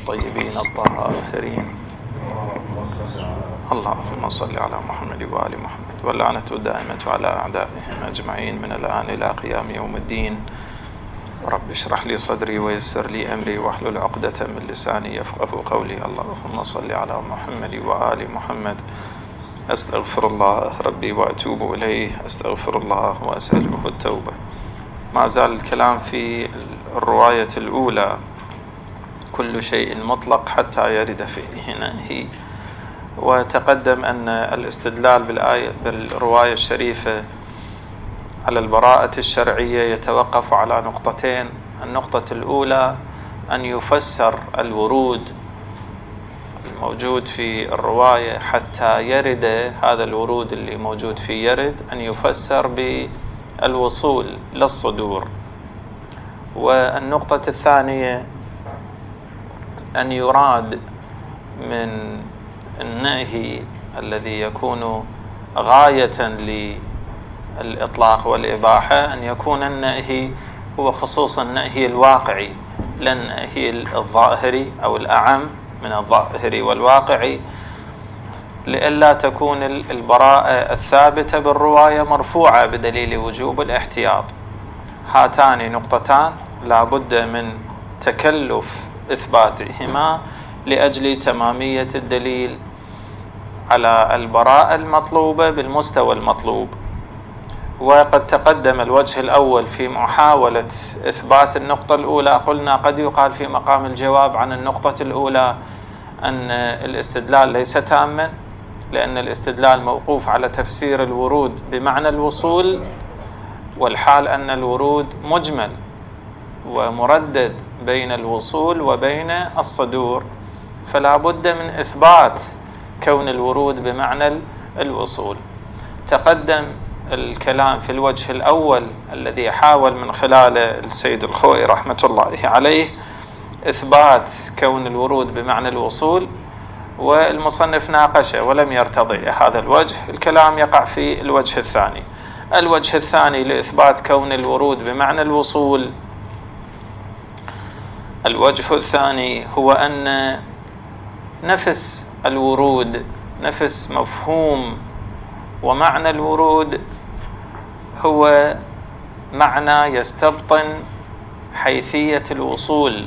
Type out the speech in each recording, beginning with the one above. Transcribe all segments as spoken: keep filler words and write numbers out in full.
الطيبين الطاهرين. اللهم صل على محمد وآل محمد، واللعنة الدائمة على أعدائهم أجمعين من الآن إلى قيام يوم الدين. رب اشرح لي صدري ويسر لي أمري واحلل عقدة من لساني يفقهوا قولي. اللهم صل على محمد وآل محمد. أستغفر الله ربي وأتوب إليه، أستغفر الله وأسأله التوبة. ما زال الكلام في الرواية الأولى، كل شيء مطلق حتى يرد فيه نهي. وتقدم أن الاستدلال بالآية بالرواية الشريفة على البراءة الشرعية يتوقف على نقطتين. النقطة الأولى أن يفسر الورود الموجود في الرواية حتى يرد هذا الورود اللي موجود في يرد، أن يفسر بالوصول للصدور. والنقطة الثانية أن يراد من النهي الذي يكون غاية للإطلاق والإباحة أن يكون النهي هو خصوصا النهي الواقعي، لا النهي الظاهري أو الأعم من الظاهري والواقعي، لئلا تكون البراءة الثابتة بالرواية مرفوعة بدليل وجوب الاحتياط. هاتان نقطتان لا بد من تكلف إثباتهما لأجل تمامية الدليل على البراءة المطلوبة بالمستوى المطلوب. وقد تقدم الوجه الأول في محاولة إثبات النقطة الأولى. قلنا قد يقال في مقام الجواب عن النقطة الأولى أن الاستدلال ليس تاما، لأن الاستدلال موقوف على تفسير الورود بمعنى الوصول، والحال أن الورود مجمل ومردد بين الوصول وبين الصدور، فلا بد من إثبات كون الورود بمعنى الوصول. تقدم الكلام في الوجه الأول الذي حاول من خلاله السيد الخوئي رحمة الله عليه إثبات كون الورود بمعنى الوصول، والمصنف ناقشه ولم يرتضي هذا الوجه. الكلام يقع في الوجه الثاني. الوجه الثاني لإثبات كون الورود بمعنى الوصول، الوجه الثاني هو أن نفس الورود، نفس مفهوم ومعنى الورود هو معنى يستبطن حيثية الوصول.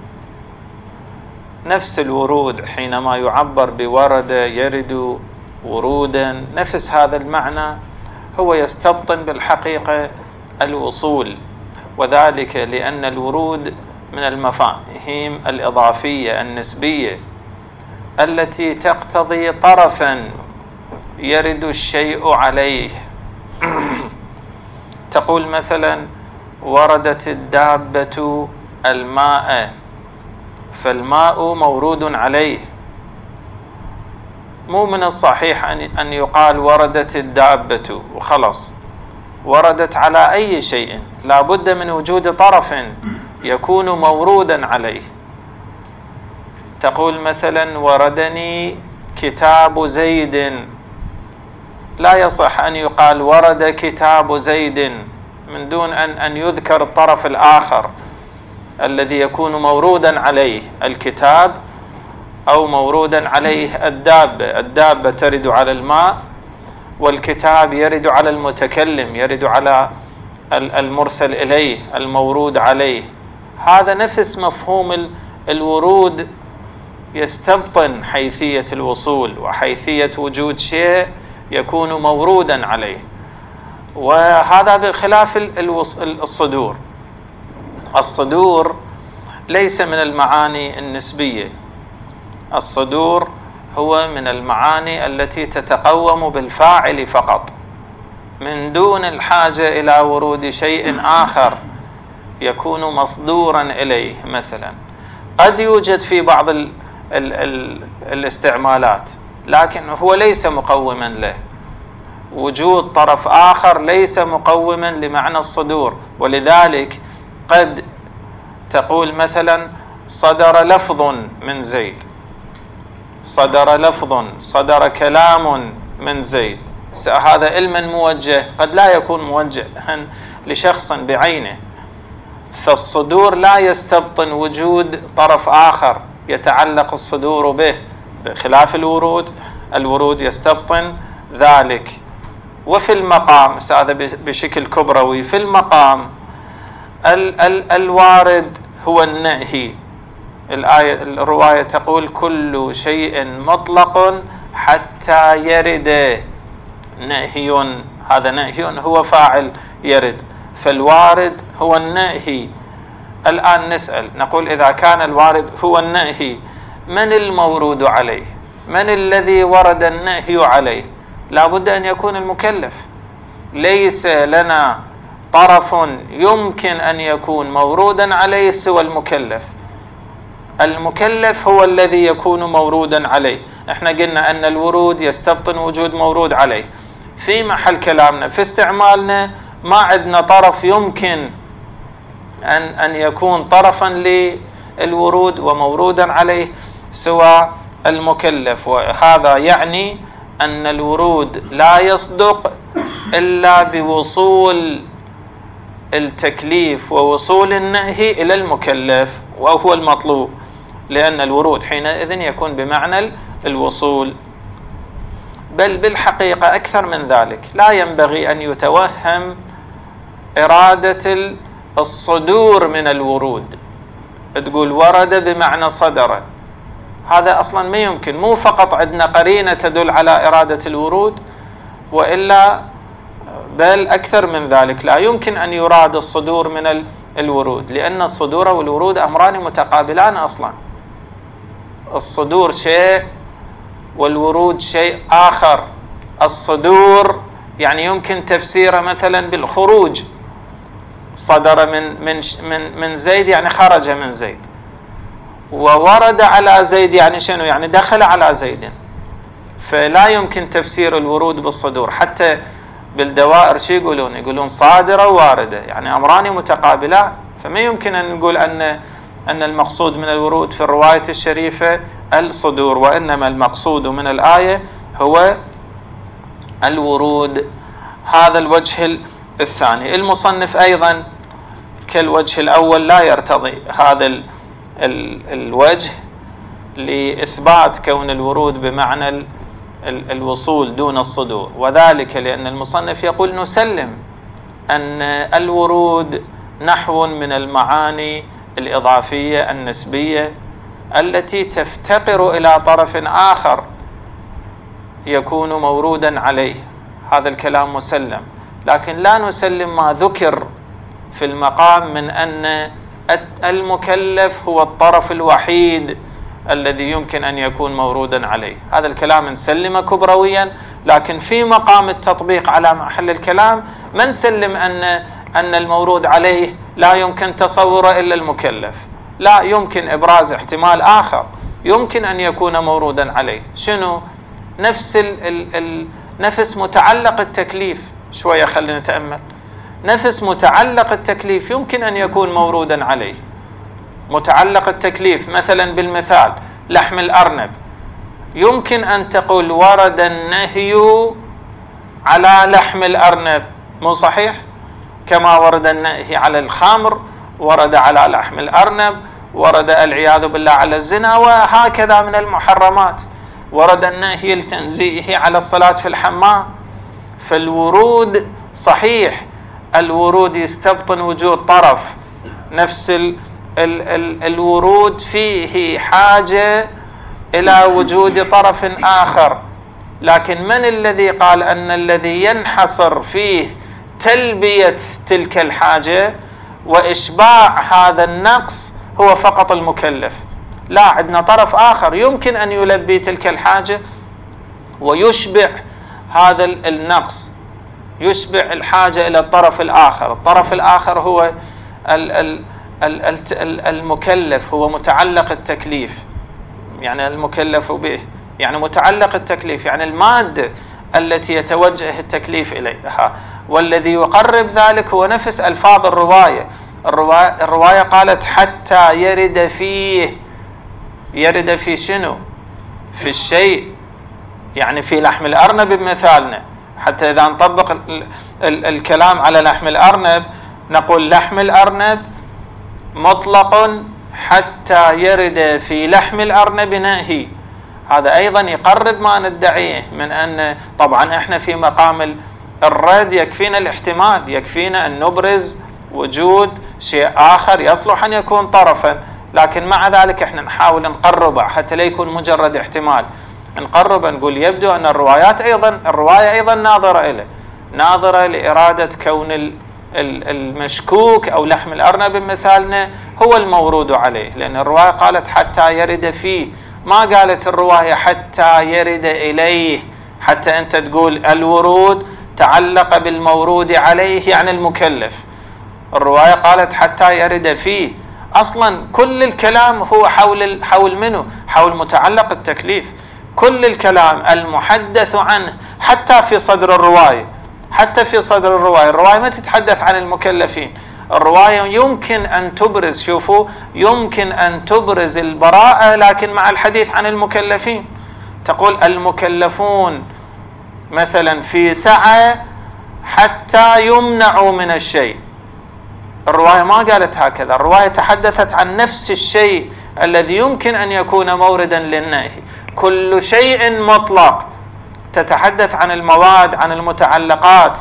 نفس الورود حينما يعبر بورد يرد ورودا، نفس هذا المعنى هو يستبطن بالحقيقة الوصول، وذلك لأن الورود من المفاهيم الإضافية النسبية التي تقتضي طرفا يرد الشيء عليه. تقول مثلا وردت الدابة الماء، فالماء مورود عليه. مو من الصحيح أن يقال وردت الدابة وخلص، وردت على أي شيء لا بد من وجود طرف يكون مورودا عليه. تقول مثلا وردني كتاب زيد، لا يصح أن يقال ورد كتاب زيد من دون أن أن يذكر الطرف الآخر الذي يكون مورودا عليه الكتاب أو مورودا عليه الدابة. الدابة ترد على الماء، والكتاب يرد على المتكلم، يرد على المرسل إليه المورود عليه. هذا نفس مفهوم الورود يستبطن حيثية الوصول وحيثية وجود شيء يكون مورودا عليه، وهذا بخلاف الصدور. الصدور ليس من المعاني النسبية، الصدور هو من المعاني التي تتقوم بالفاعل فقط من دون الحاجة إلى ورود شيء آخر يكون مصدورا إليه. مثلا قد يوجد في بعض ال ال ال الاستعمالات، لكن هو ليس مقوما له. وجود طرف آخر ليس مقوما لمعنى الصدور، ولذلك قد تقول مثلا صدر لفظ من زيد، صدر لفظ، صدر كلام من زيد. هذا علما موجه، قد لا يكون موجها لشخص بعينه. فالصدور لا يستبطن وجود طرف آخر يتعلق الصدور به، بخلاف الورود. الورود يستبطن ذلك. وفي المقام هذا بشكل كبروي، في المقام ال ال الوارد هو النهي. الآية الرواية تقول كل شيء مطلق حتى يرد نهي، هذا نهي هو فاعل يرد، فالوارد هو النهي. الآن نسأل نقول إذا كان الوارد هو النهي، من المورود عليه؟ من الذي ورد النهي عليه؟ لا بد أن يكون المكلف. ليس لنا طرف يمكن أن يكون مورودا عليه سوى المكلف. المكلف هو الذي يكون مورودا عليه. احنا قلنا أن الورود يستبطن وجود مورود عليه. في محل كلامنا في استعمالنا ما عندنا طرف يمكن أن أن يكون طرفا للورود ومورودا عليه سوى المكلف. وهذا يعني أن الورود لا يصدق إلا بوصول التكليف ووصول النهي إلى المكلف، وهو المطلوب، لأن الورود حينئذ يكون بمعنى الوصول. بل بالحقيقة أكثر من ذلك، لا ينبغي أن يتوهم إرادة الصدور من الورود. تقول ورد بمعنى صدر، هذا أصلا ما يمكن. مو فقط عندنا قرينة تدل على إرادة الورود، وإلا بل أكثر من ذلك. لا يمكن أن يراد الصدور من الورود، لأن الصدور والورود أمران متقابلان أصلا. الصدور شيء والورود شيء آخر. الصدور يعني يمكن تفسيره مثلا بالخروج، صدر من من من من زيد يعني خرج من زيد، وورد على زيد يعني شنو؟ يعني دخل على زيد. فلا يمكن تفسير الورود بالصدور. حتى بالدوائر شو يقولون؟ يقولون صادرة وواردة، يعني أمران متقابلان. فما يمكن أن نقول أن أن المقصود من الورود في الرواية الشريفة الصدور، وإنما المقصود من الآية هو الورود. هذا الوجه الثاني. المصنف أيضا كالوجه الأول لا يرتضي هذا ال ال الوجه لإثبات كون الورود بمعنى ال ال الوصول دون الصدور، وذلك لأن المصنف يقول نسلم أن الورود نحو من المعاني الإضافية النسبية التي تفتقر إلى طرف آخر يكون مورودا عليه. هذا الكلام مسلم، لكن لا نسلم ما ذكر في المقام من أن المكلف هو الطرف الوحيد الذي يمكن أن يكون مورودا عليه. هذا الكلام نسلمه كبرويا، لكن في مقام التطبيق على محل الكلام ما نسلم أن أن المورود عليه لا يمكن تصوره إلا المكلف. لا، يمكن إبراز احتمال آخر يمكن أن يكون مورودا عليه. شنو؟ نفس ال ال ال نفس متعلق التكليف. شوية خلينا نتأمل. نفس متعلق التكليف يمكن أن يكون مورودا عليه. متعلق التكليف مثلا بالمثال لحم الأرنب، يمكن أن تقول ورد النهي على لحم الأرنب، مو صحيح؟ كما ورد النهي على الخمر، ورد على لحم الأرنب، ورد العياذ بالله على الزنا، وهكذا من المحرمات. ورد النهي التنزيه على الصلاة في الحمام. فالورود صحيح، الورود يستبطن وجود طرف. نفس ال ال ال الورود فيه حاجة إلى وجود طرف آخر، لكن من الذي قال أن الذي ينحصر فيه تلبية تلك الحاجة وإشباع هذا النقص هو فقط المكلف؟ لا، عندنا طرف آخر يمكن أن يلبي تلك الحاجة ويشبع هذا النقص، يشبع الحاجة إلى الطرف الآخر. الطرف الآخر هو ال ال ال المكلف، هو متعلق التكليف. يعني المكلف به يعني متعلق التكليف، يعني المادة التي يتوجه التكليف إليها. والذي يقرب ذلك هو نفس ألفاظ الرواية. الرواية, الرواية قالت حتى يرد فيه. يرد في شنو؟ في الشيء، يعني في لحم الأرنب بمثالنا. حتى إذا نطبق ال ال الكلام على لحم الأرنب نقول لحم الأرنب مطلق حتى يرد في لحم الأرنب نهي، هذا أيضا يقرب ما ندعيه من أن طبعا احنا في مقام الرد يكفينا الاحتمال، يكفينا أن نبرز وجود شيء آخر يصلح أن يكون طرفا، لكن مع ذلك احنا نحاول نقربه حتى لا يكون مجرد احتمال، نقرب نقول يبدو أن الروايات أيضا الرواية أيضا ناظرة إليه، ناظرة لإرادة كون المشكوك أو لحم الأرنب مثالنا هو المورود عليه، لأن الرواية قالت حتى يرد فيه، ما قالت الرواية حتى يرد إليه، حتى أنت تقول الورود تعلق بالمورود عليه يعني المكلف، الرواية قالت حتى يرد فيه، أصلا كل الكلام هو حول حول منه؟ حول متعلق التكليف، كل الكلام المحدث عنه حتى في صدر الرواية، حتى في صدر الرواية، الرواية ما تتحدث عن المكلفين، الرواية يمكن أن تبرز، شوفوا، يمكن أن تبرز البراءة لكن مع الحديث عن المكلفين، تقول المكلفون مثلا في سعة حتى يمنعوا من الشيء، الرواية ما قالت هكذا، الرواية تحدثت عن نفس الشيء الذي يمكن أن يكون موردا للنهي، كل شيء مطلق، تتحدث عن المواد، عن المتعلقات،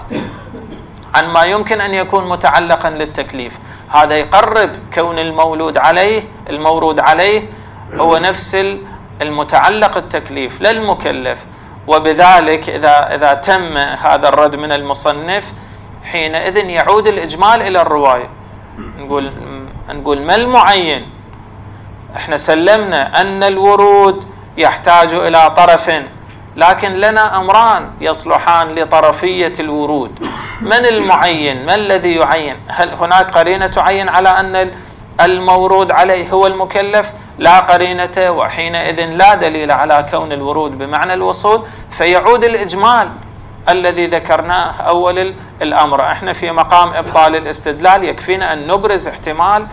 عن ما يمكن أن يكون متعلقا للتكليف، هذا يقرب كون المولود عليه المورود عليه هو نفس المتعلق التكليف لا المكلف، وبذلك إذا إذا تم هذا الرد من المصنف حينئذ يعود الإجمال إلى الرواية، نقول نقول ما المعين، احنا سلمنا أن الورود يحتاج إلى طرف، لكن لنا أمران يصلحان لطرفية الورود، من المعين؟ ما الذي يعين؟ هل هناك قرينة تعين على أن المورود عليه هو المكلف؟ لا قرينة، وحينئذ لا دليل على كون الورود بمعنى الوصول، فيعود الإجمال الذي ذكرناه أول الأمر، احنا في مقام إبطال الاستدلال يكفينا أن نبرز احتمال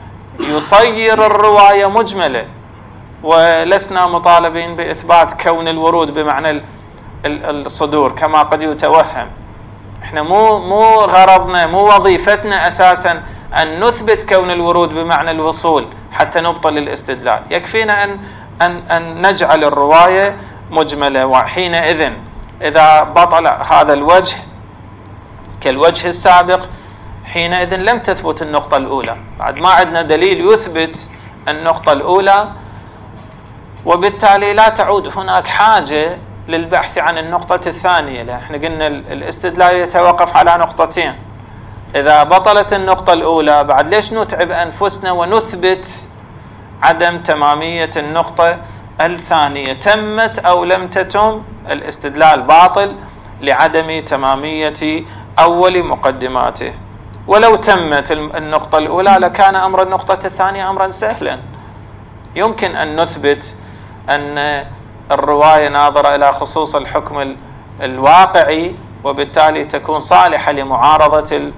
يصير الرواية مجملة، ولسنا مطالبين بإثبات كون الورود بمعنى الصدور كما قد يتوهم، احنا مو مو غرضنا مو وظيفتنا أساسا أن نثبت كون الورود بمعنى الوصول حتى نبطل الاستدلال، يكفينا أن أن أن نجعل الرواية مجملة، وحينئذ إذا بطل هذا الوجه كالوجه السابق حينئذ لم تثبت النقطة الأولى، بعد ما عندنا دليل يثبت النقطة الأولى، وبالتالي لا تعود هناك حاجة للبحث عن النقطة الثانية، لأن احنا قلنا الاستدلال يتوقف على نقطتين، إذا بطلت النقطة الأولى بعد ليش نتعب أنفسنا ونثبت عدم تمامية النقطة الثانية، تمت أو لم تتم الاستدلال باطل لعدم تمامية أول مقدماته، ولو تمت النقطة الأولى لكان أمر النقطة الثانية أمرا سهلا، يمكن أن نثبت أن الرواية ناظرة إلى خصوص الحكم الواقعي، وبالتالي تكون صالحة لمعارضة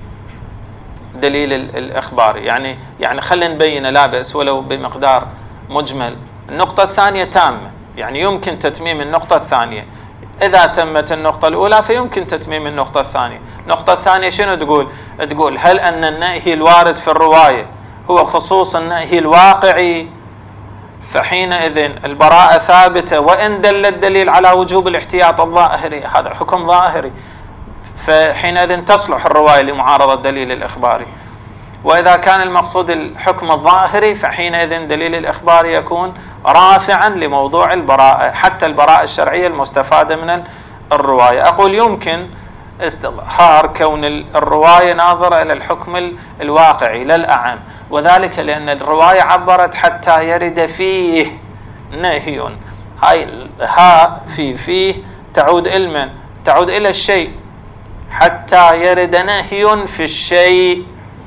الدليل الإخباري، يعني يعني خلينا نبين لا بأس ولو بمقدار مجمل. النقطة الثانية تامة، يعني يمكن تتميم النقطة الثانية، إذا تمت النقطة الأولى فيمكن تتميم النقطة الثانية. النقطة الثانية شنو تقول؟ تقول هل أن النهي الوارد في الرواية هو خصوص النهي الواقعي، فحينئذ البراءة ثابتة وإن دل الدليل على وجوب الاحتياط الظاهري، هذا حكم ظاهري، فحينئذ تصلح الرواية لمعارضة الدليل الإخباري. وإذا كان المقصود الحكم الظاهري فحينئذ دليل الإخباري يكون رافعا لموضوع البراءة، حتى البراءة الشرعية المستفادة من الرواية. أقول يمكن استظهار كون الرواية ناظرة إلى الحكم الواقعي لا الأعم، وذلك لأن الرواية عبرت حتى يرد فيه نهي، هاي ها في فيه تعود إلى تعود إلى الشيء، حتى يرد نهي في الشيء.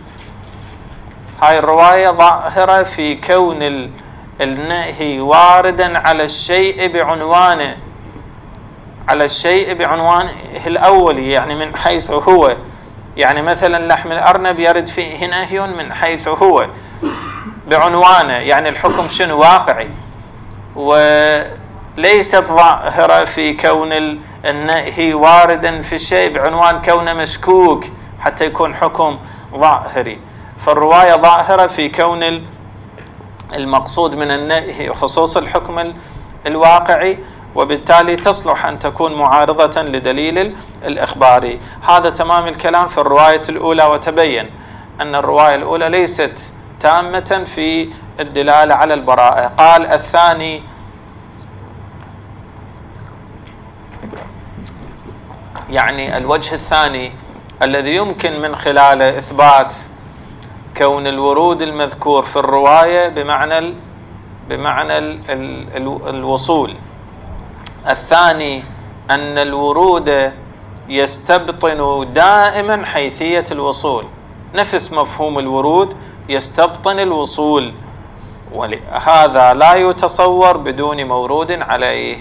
هاي الرواية ظاهرة في كون النهي واردا على الشيء بعنوانه، على الشيء بعنوانه الأولي، يعني من حيث هو، يعني مثلا لحم الأرنب يرد فيه نهي من حيث هو بعنوانه، يعني الحكم شنو واقعي، وليست ظاهرة في كون النهي واردا في الشيء بعنوان كونه مشكوك حتى يكون حكم ظاهري. فالرواية ظاهرة في كون المقصود من النهي خصوص الحكم الواقعي، وبالتالي تصلح أن تكون معارضة لدليل الإخباري. هذا تمام الكلام في الرواية الأولى، وتبين أن الرواية الأولى ليست تامة في الدلالة على البراءة. قال الثاني يعني الوجه الثاني الذي يمكن من خلاله إثبات كون الورود المذكور في الرواية بمعنى ال بمعنى ال ال ال الوصول. الثاني أن الورود يستبطن دائما حيثية الوصول، نفس مفهوم الورود يستبطن الوصول، وهذا لا يتصور بدون مورود عليه.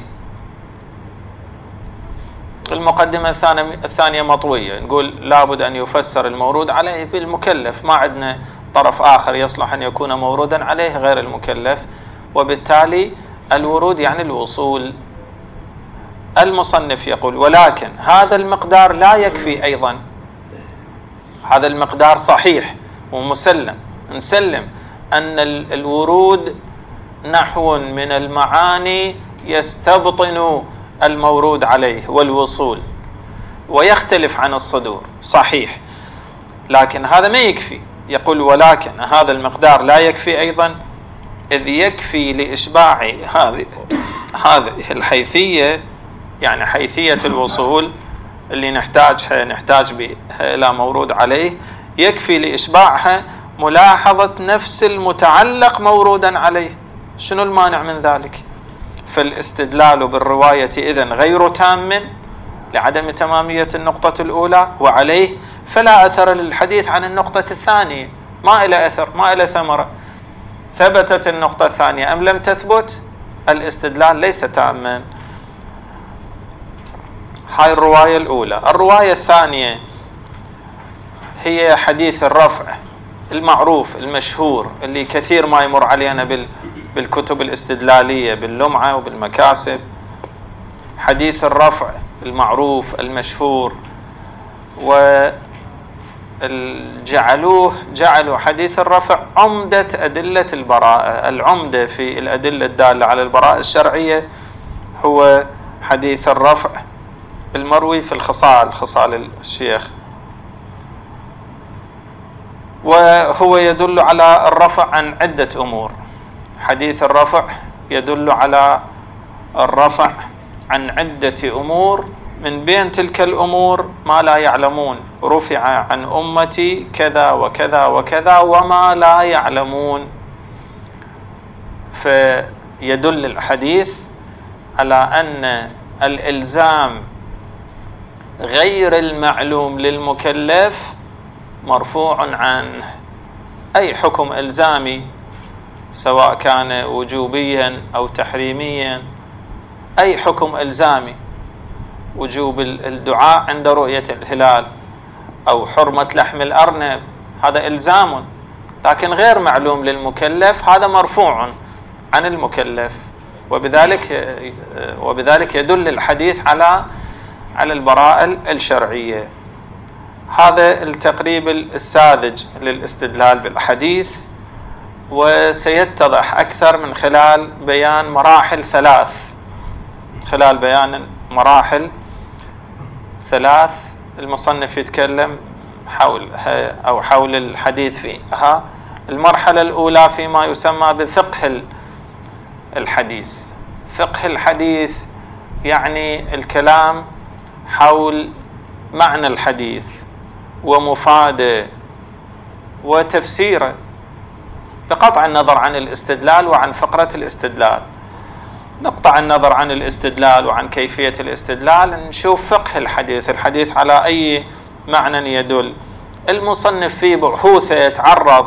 المقدمة الثانية مطوية، نقول لابد أن يفسر المورود عليه بالمكلف، ما عندنا طرف آخر يصلح أن يكون مورودا عليه غير المكلف، وبالتالي الورود يعني الوصول. المصنف يقول ولكن هذا المقدار لا يكفي أيضا، هذا المقدار صحيح ومسلم، نسلم أن الورود نحو من المعاني يستبطن المورود عليه والوصول ويختلف عن الصدور، صحيح، لكن هذا ما يكفي. يقول ولكن هذا المقدار لا يكفي أيضا، إذ يكفي لإشباع هذه هذه الحيثية، يعني حيثية الوصول اللي نحتاجها نحتاج بها إلى مورود عليه، يكفي لإشباعها ملاحظة نفس المتعلق مورودا عليه. شنو المانع من ذلك؟ فالاستدلال بالرواية إذن غير تام لعدم تمامية النقطة الأولى، وعليه فلا أثر للحديث عن النقطة الثانية، ما إلى أثر، ما إلى ثمرة. ثبتت النقطة الثانية أم لم تثبت، الاستدلال ليس تاما. هاي الرواية الأولى. الرواية الثانية هي حديث الرفع المعروف المشهور اللي كثير ما يمر علينا بالكتب الاستدلالية باللمعة وبالمكاسب. حديث الرفع المعروف المشهور، وجعلوه جعلوا حديث الرفع عمدة أدلة البراءة. العمدة في الأدلة الدالة على البراءة الشرعية هو حديث الرفع المروي في الخصال، خصال الشيخ، وهو يدل على الرفع عن عدة أمور. حديث الرفع يدل على الرفع عن عدة أمور، من بين تلك الأمور ما لا يعلمون، رفع عن أمتي كذا وكذا وكذا وما لا يعلمون. فيدل الحديث على أن الإلزام غير المعلوم للمكلف مرفوع عنه. أي حكم إلزامي سواء كان وجوبيا أو تحريميا، أي حكم إلزامي، وجوب الدعاء عند رؤية الهلال أو حرمة لحم الأرنب، هذا إلزام لكن غير معلوم للمكلف، هذا مرفوع عن المكلف، وبذلك وبذلك يدل الحديث على على البراءة الشرعية. هذا التقريب الساذج للاستدلال بالحديث، وسيتضح أكثر من خلال بيان مراحل ثلاث خلال بيان مراحل ثلاث المصنف يتكلم حولها أو حول الحديث فيها. المرحلة الأولى فيما يسمى بفقه الحديث. فقه الحديث يعني الكلام حول معنى الحديث ومفاده وتفسيره، بقطع النظر عن الاستدلال وعن فقرة الاستدلال. نقطع النظر عن الاستدلال وعن كيفية الاستدلال، نشوف فقه الحديث، الحديث على أي معنى يدل. المصنف في بحوثه يتعرض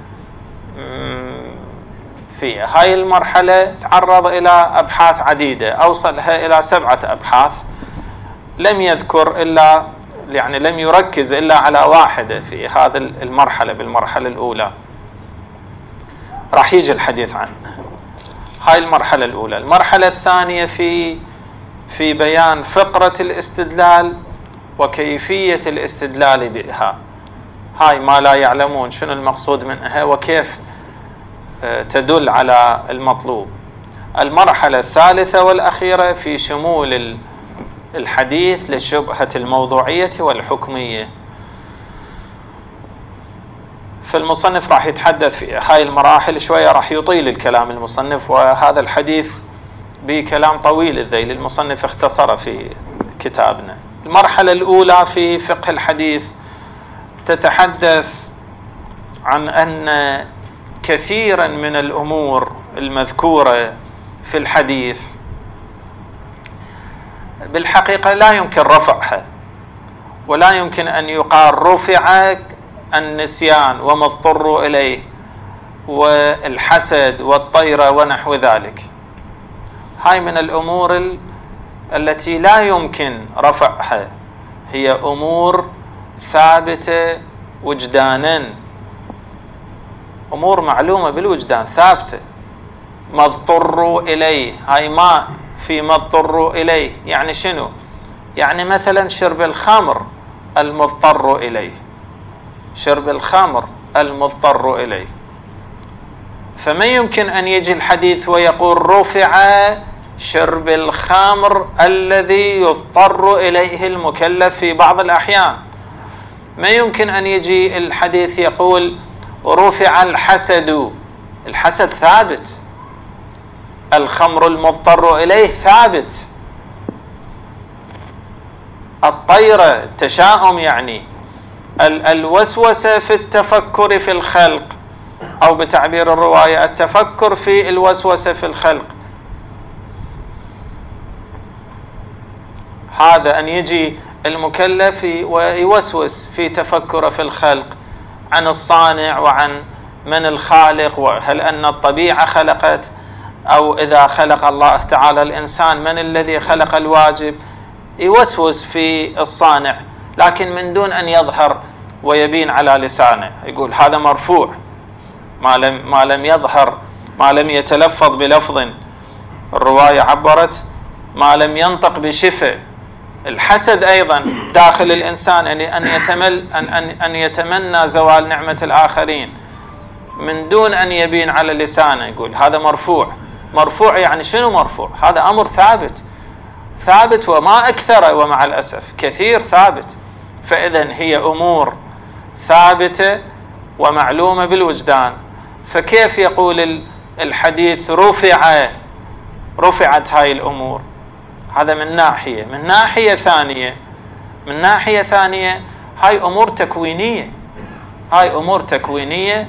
في هاي المرحلة تعرض إلى أبحاث عديدة، أوصلها إلى سبعة أبحاث، لم يذكر إلا يعني لم يركز إلا على واحدة في هذه المرحلة. بالمرحلة الأولى راح يجي الحديث عنه. هاي المرحلة الأولى. المرحلة الثانية في في بيان فقرة الاستدلال وكيفية الاستدلال بها. هاي ما لا يعلمون شنو المقصود منها، وكيف تدل على المطلوب. المرحلة الثالثة والأخيرة في شمول الحديث للشبهة الموضوعية والحكمية. فالمصنف راح يتحدث في هاي المراحل شوية، راح يطيل الكلام المصنف، وهذا الحديث بكلام طويل الذيل المصنف اختصر في كتابنا. المرحلة الأولى في فقه الحديث تتحدث عن أن كثيرا من الأمور المذكورة في الحديث بالحقيقة لا يمكن رفعها، ولا يمكن أن يقال رفع النسيان وما اضطروا إليه والحسد والطيرة ونحو ذلك. هاي من الأمور التي لا يمكن رفعها، هي أمور ثابتة وجدانا، أمور معلومة بالوجدان ثابتة. ما اضطروا إليه، هاي ما في ما اضطروا إليه، يعني شنو؟ يعني مثلا شرب الخمر المضطر إليه، شرب الخمر المضطر إليه. فما يمكن أن يجي الحديث ويقول رفع شرب الخمر الذي يضطر إليه المكلف في بعض الأحيان. ما يمكن أن يجي الحديث يقول رفع الحسد، الحسد ثابت، الخمر المضطر إليه ثابت، الطيرة التشاؤم يعني ال الوسوسة في التفكر في الخلق، أو بتعبير الرواية التفكر في الوسوسة في الخلق. هذا أن يجي المكلف ويوسوس في تفكر في الخلق عن الصانع وعن من الخالق، وهل أن الطبيعة خلقت، أو إذا خلق الله تعالى الإنسان من الذي خلق الواجب، يوسوس في الصانع لكن من دون أن يظهر ويبين على لسانه. يقول هذا مرفوع، ما لم, ما لم يظهر، ما لم يتلفظ بلفظ. الرواية عبرت ما لم ينطق بشفة. الحسد أيضا داخل الإنسان أن يتمل أن, أن, أن يتمنى زوال نعمة الآخرين من دون أن يبين على لسانه. يقول هذا مرفوع. مرفوع يعني شنو مرفوع؟ هذا أمر ثابت، ثابت وما أكثر، ومع الأسف كثير ثابت. فإذا هي أمور ثابتة ومعلومة بالوجدان. فكيف يقول الحديث رفع رفعت هاي الأمور؟ هذا من ناحية. من ناحية ثانية من ناحية ثانية هاي أمور تكوينية، هاي أمور تكوينية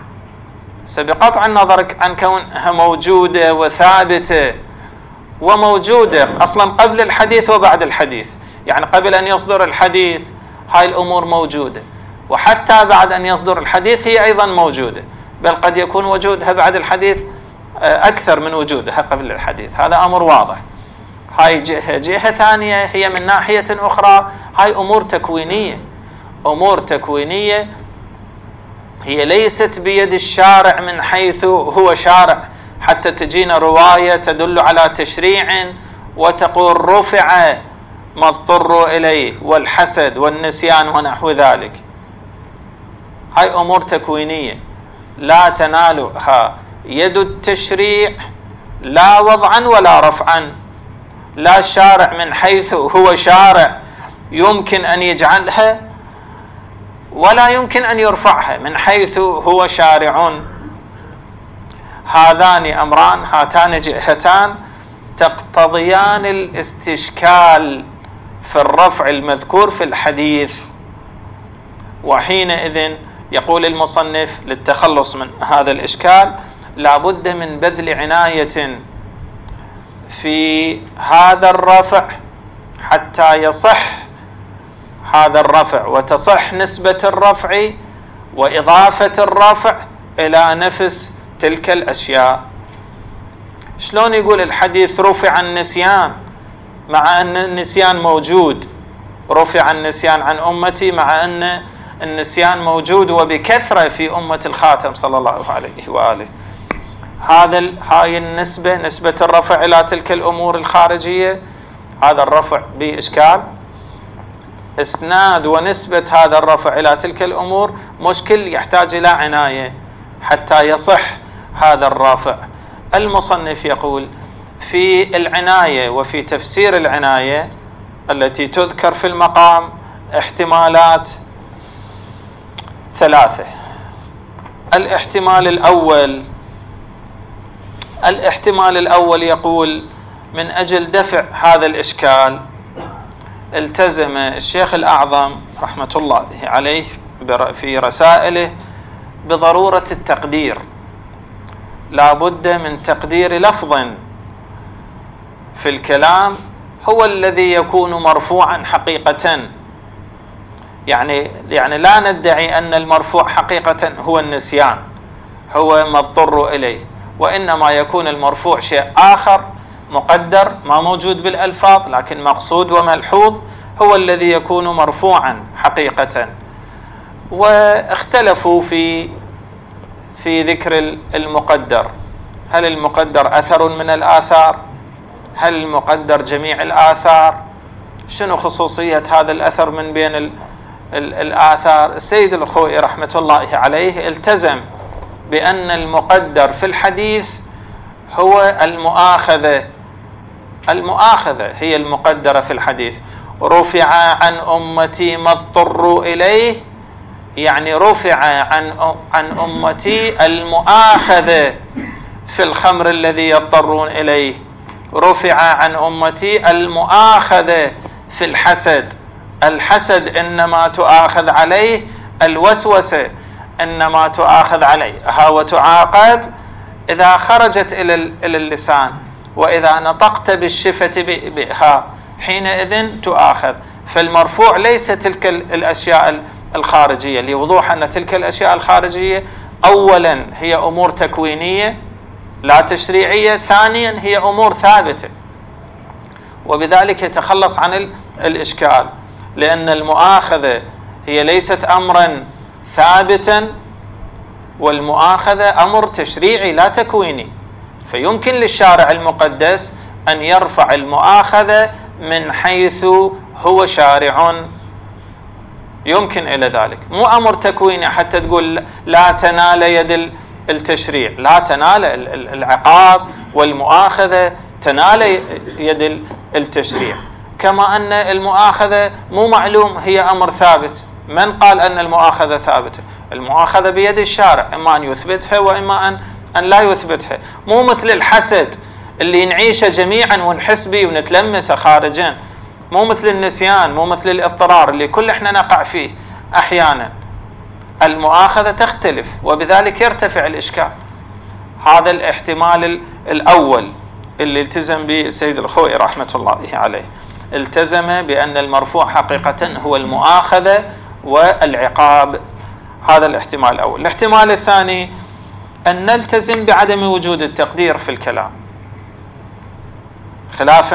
بقطع النظر عن كونها موجودة وثابتة وموجودة أصلا قبل الحديث وبعد الحديث. يعني قبل أن يصدر الحديث هاي الأمور موجودة، وحتى بعد أن يصدر الحديث هي أيضا موجودة، بل قد يكون وجودها بعد الحديث أكثر من وجودها قبل الحديث. هذا أمر واضح. هاي جهة. جهة ثانية هي من ناحية أخرى هاي أمور تكوينية. أمور تكوينية هي ليست بيد الشارع من حيث هو شارع، حتى تجينا رواية تدل على تشريع وتقول رفع ما اضطروا إليه والحسد والنسيان ونحو ذلك. هاي أمور تكوينية لا تنالها يد التشريع لا وضعا ولا رفعا. لا الشارع من حيث هو شارع يمكن أن يجعلها، ولا يمكن أن يرفعها من حيث هو شارع. هذان أمران، هاتان جهتان تقتضيان الاستشكال في الرفع المذكور في الحديث. وحينئذ يقول المصنف للتخلص من هذا الإشكال لا بد من بذل عناية في هذا الرفع حتى يصح هذا الرفع وتصح نسبة الرفع وإضافة الرفع إلى نفس تلك الأشياء. شلون يقول الحديث رفع النسيان مع أن النسيان موجود؟ رفع النسيان عن أمتي مع أن النسيان موجود وبكثرة في أمة الخاتم صلى الله عليه وآله. هذا هاي النسبة، نسبة الرفع إلى تلك الأمور الخارجية، هذا الرفع بإشكال. إسناد ونسبة هذا الرفع إلى تلك الأمور مشكل، يحتاج إلى عناية حتى يصح هذا الرافع. المصنف يقول في العناية وفي تفسير العناية التي تذكر في المقام احتمالات ثلاثة. الاحتمال الأول الاحتمال الأول يقول من أجل دفع هذا الإشكال التزم الشيخ الأعظم رحمة الله عليه في رسائله بضرورة التقدير، لا بد من تقدير لفظ في الكلام هو الذي يكون مرفوعا حقيقة. يعني يعني لا ندعي أن المرفوع حقيقة هو النسيان، هو ما اضطر إليه، وإنما يكون المرفوع شيء آخر مقدر ما موجود بالألفاظ لكن مقصود وملحوظ هو الذي يكون مرفوعا حقيقة. واختلفوا في في ذكر المقدر، هل المقدر أثر من الآثار؟ هل المقدر جميع الآثار؟ شنو خصوصية هذا الأثر من بين ال ال الآثار؟ السيد الخوئي رحمة الله عليه التزم بأن المقدر في الحديث هو المؤاخذة، المؤاخذة هي المقدرة في الحديث. رفع عن أمتي ما اضطروا إليه، يعني رفع عن عن أمتي المؤاخذة في الخمر الذي يضطرون إليه، رفع عن أمتي المؤاخذة في الحسد، الحسد إنما تؤاخذ عليه، الوسوسة إنما تؤاخذ عليها وتعاقب إذا خرجت إلى اللسان، وإذا نطقت بالشفة بها حينئذ تؤاخذ. فالمرفوع ليس تلك الأشياء الخارجية، لوضوح أن تلك الأشياء الخارجية أولا هي أمور تكوينية لا تشريعية، ثانيا هي أمور ثابتة، وبذلك يتخلص عن الإشكال، لأن المؤاخذة هي ليست أمرا ثابتا، والمؤاخذة أمر تشريعي لا تكويني، فيمكن للشارع المقدس أن يرفع المؤاخذة من حيث هو شارع، يمكن إلى ذلك، مو أمر تكويني حتى تقول لا تنال يد التشريع، لا تنال العقاب والمؤاخذة تنال يد التشريع. كما أن المؤاخذة مو معلوم هي أمر ثابت، من قال أن المؤاخذة ثابتة؟ المؤاخذة بيد الشارع، إما أن يثبتها وإما أن أن لا يثبتها. مو مثل الحسد اللي نعيشه جميعا ونحس به ونتلمسه خارجا، مو مثل النسيان، مو مثل الاضطرار اللي كل احنا نقع فيه أحيانا. المؤاخذة تختلف، وبذلك يرتفع الإشكال. هذا الاحتمال الأول اللي التزم به السيد الخوئي رحمة الله عليه، التزم بأن المرفوع حقيقة هو المؤاخذة والعقاب. هذا الاحتمال الأول. الاحتمال الثاني أن نلتزم بعدم وجود التقدير في الكلام، خلافا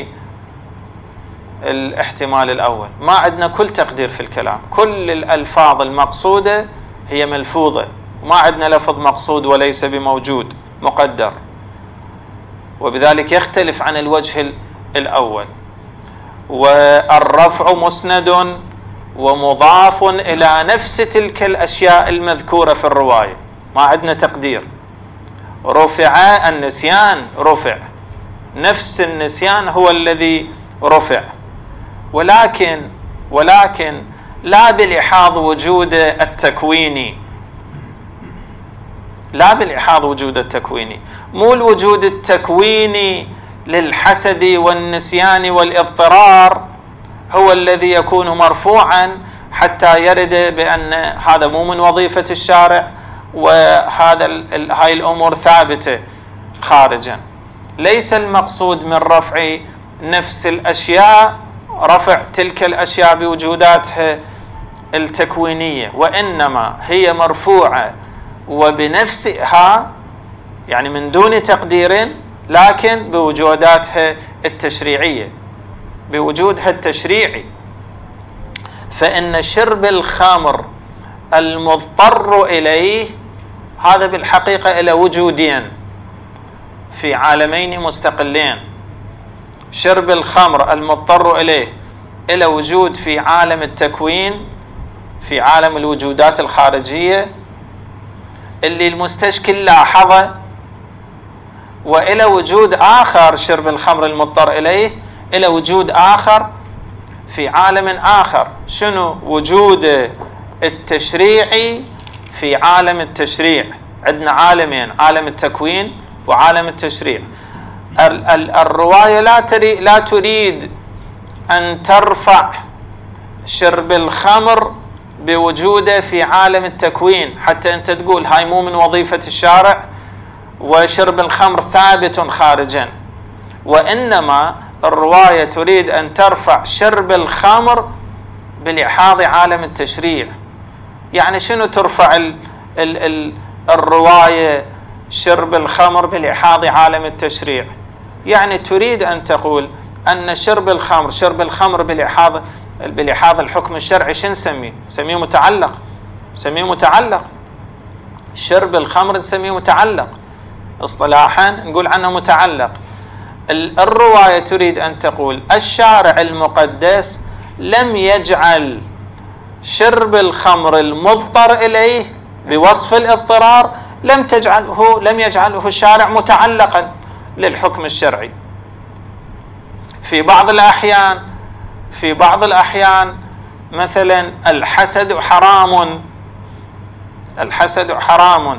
للاحتمال الأول. ما عندنا كل تقدير في الكلام، كل الألفاظ المقصودة هي ملفوظة، ما عندنا لفظ مقصود وليس بموجود مقدر، وبذلك يختلف عن الوجه الأول. والرفع مسند ومضاف إلى نفس تلك الأشياء المذكورة في الرواية، ما عندنا تقدير. رفع النسيان، رفع نفس النسيان هو الذي رفع، ولكن ولكن لا بلحاظ وجود التكويني، لا بلحاظ وجود التكويني، مو الوجود التكويني للحسد والنسيان والاضطرار هو الذي يكون مرفوعا حتى يرد بأن هذا مو من وظيفة الشارع وهذا هاي الأمور ثابتة خارجا. ليس المقصود من رفع نفس الأشياء رفع تلك الأشياء بوجوداتها التكوينية، وإنما هي مرفوعة وبنفسها، يعني من دون تقدير، لكن بوجوداتها التشريعية، بوجودها التشريعي. فإن شرب الخمر المضطر إليه هذا بالحقيقة إلى وجودين في عالمين مستقلين. شرب الخمر المضطر إليه إلى وجود في عالم التكوين، في عالم الوجودات الخارجية، اللي المستشكل لاحظه، وإلى وجود آخر شرب الخمر المضطر إليه، إلى وجود آخر في عالم آخر. شنو وجود التشريعي في عالم التشريع؟ عندنا عالمين، عالم التكوين وعالم التشريع. ال ال الرواية لا تريد, لا تريد أن ترفع شرب الخمر بوجوده في عالم التكوين، حتى أنت تقول هاي مو من وظيفة الشارع وشرب الخمر ثابت خارجا، وإنما الرواية تريد أن ترفع شرب الخمر بلحاظ عالم التشريع. يعني شنو ترفع ال ال ال الرواية شرب الخمر بلحاظ عالم التشريع؟ يعني تريد أن تقول أن شرب الخمر شرب الخمر بلحاظ بلحاظ الحكم الشرعي شن نسميه؟ نسميه متعلق، نسميه متعلق. شرب الخمر نسميه متعلق، اصطلاحا نقول عنه متعلق. الرواية تريد أن تقول الشارع المقدس لم يجعل شرب الخمر المضطر إليه بوصف الاضطرار، لم تجعله لم يجعله الشارع متعلقا للحكم الشرعي. في بعض الأحيان في بعض الأحيان مثلا الحسد حرام، الحسد حرام.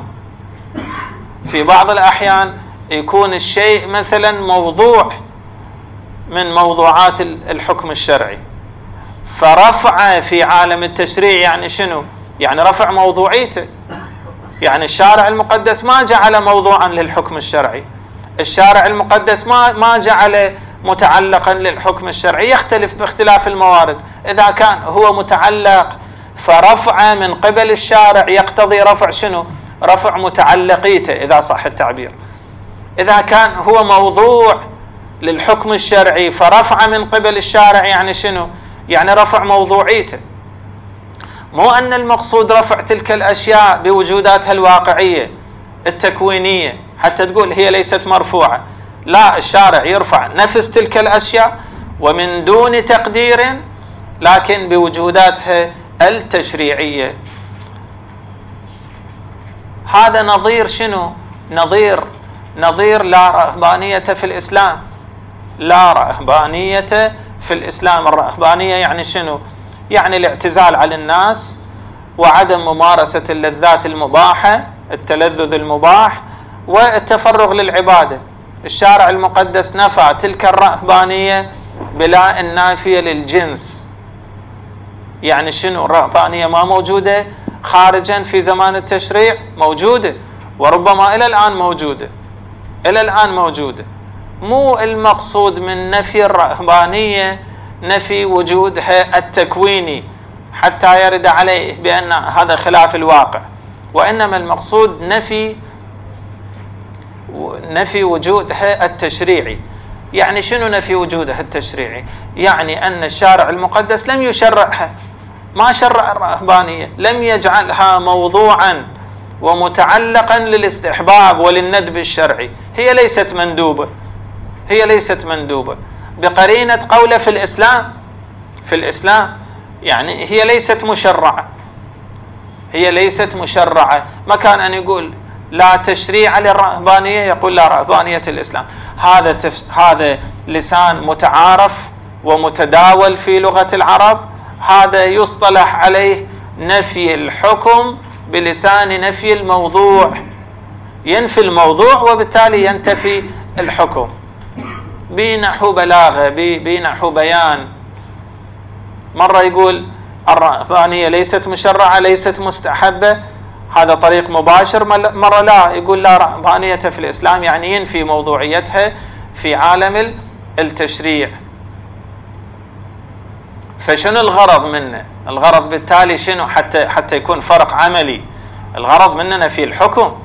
في بعض الأحيان يكون الشيء مثلا موضوع من موضوعات الحكم الشرعي، فرفع في عالم التشريع يعني شنو؟ يعني رفع موضوعيته. يعني الشارع المقدس ما جعل موضوعا للحكم الشرعي، الشارع المقدس ما ما جعل متعلقا للحكم الشرعي، يختلف باختلاف الموارد. إذا كان هو متعلق فرفع من قبل الشارع يقتضي رفع شنو؟ رفع متعلقيته إذا صح التعبير. إذا كان هو موضوع للحكم الشرعي فرفع من قبل الشارع يعني شنو؟ يعني رفع موضوعيته. مو أن المقصود رفع تلك الأشياء بوجوداتها الواقعية التكوينية حتى تقول هي ليست مرفوعة، لا، الشارع يرفع نفس تلك الأشياء ومن دون تقدير لكن بوجوداتها التشريعية. هذا نظير شنو؟ نظير نظير لا رهبانية في الإسلام. لا رهبانية في الإسلام. الرهبانية يعني شنو؟ يعني الاعتزال عن الناس وعدم ممارسة اللذات المباحة، التلذذ المباح، والتفرغ للعبادة. الشارع المقدس نفى تلك الرهبانية بلا النافية للجنس. يعني شنو؟ الرهبانية ما موجودة خارجا في زمان التشريع، موجودة، وربما إلى الآن موجودة، إلى الآن موجودة. مو المقصود من نفي الرهبانية نفي وجودها التكويني حتى يرد عليه بأن هذا خلاف الواقع، وإنما المقصود نفي نفي وجودها التشريعي. يعني شنو نفي وجودها التشريعي؟ يعني أن الشارع المقدس لم يشرعها، ما شرع الرهبانية، لم يجعلها موضوعا ومتعلقا للاستحباب وللندب الشرعي. هي ليست مندوبة، هي ليست مندوبة بقرينة قوله في الإسلام في الإسلام يعني هي ليست مشرعة، هي ليست مشرعة. ما كان أن يقول لا تشريع للرهبانية يقول لا رهبانية الإسلام. هذا تفس... هذا لسان متعارف ومتداول في لغة العرب، هذا يصطلح عليه نفي الحكم بلسان نفي الموضوع. ينفي الموضوع وبالتالي ينتفي الحكم بنحو بلاغة، بنحو بيان. مرة يقول الرهبانية ليست مشرعة، ليست مستحبة، هذا طريق مباشر. مرة لا، يقول لا رهبانية في الإسلام، يعني ينفي موضوعيتها في عالم التشريع. فشنو الغرض منه؟ الغرض بالتالي شنو؟ حتى حتى يكون فرق عملي، الغرض مننا في الحكم.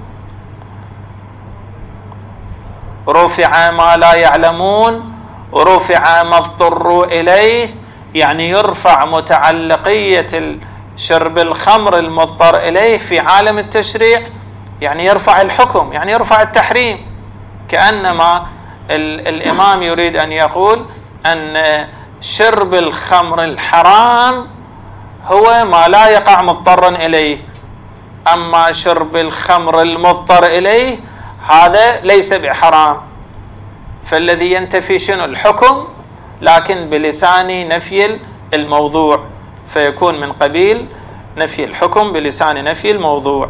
رفع ما لا يعلمون، رفع ما اضطروا إليه، يعني يرفع متعلقية شرب الخمر المضطر إليه في عالم التشريع، يعني يرفع الحكم، يعني يرفع التحريم. كأنما الإمام يريد أن يقول أن شرب الخمر الحرام هو ما لا يقع مضطرا إليه، أما شرب الخمر المضطر إليه هذا ليس بحرام. فالذي ينتفي شنو؟ الحكم، لكن بلسان نفي الموضوع، فيكون من قبيل نفي الحكم بلسان نفي الموضوع.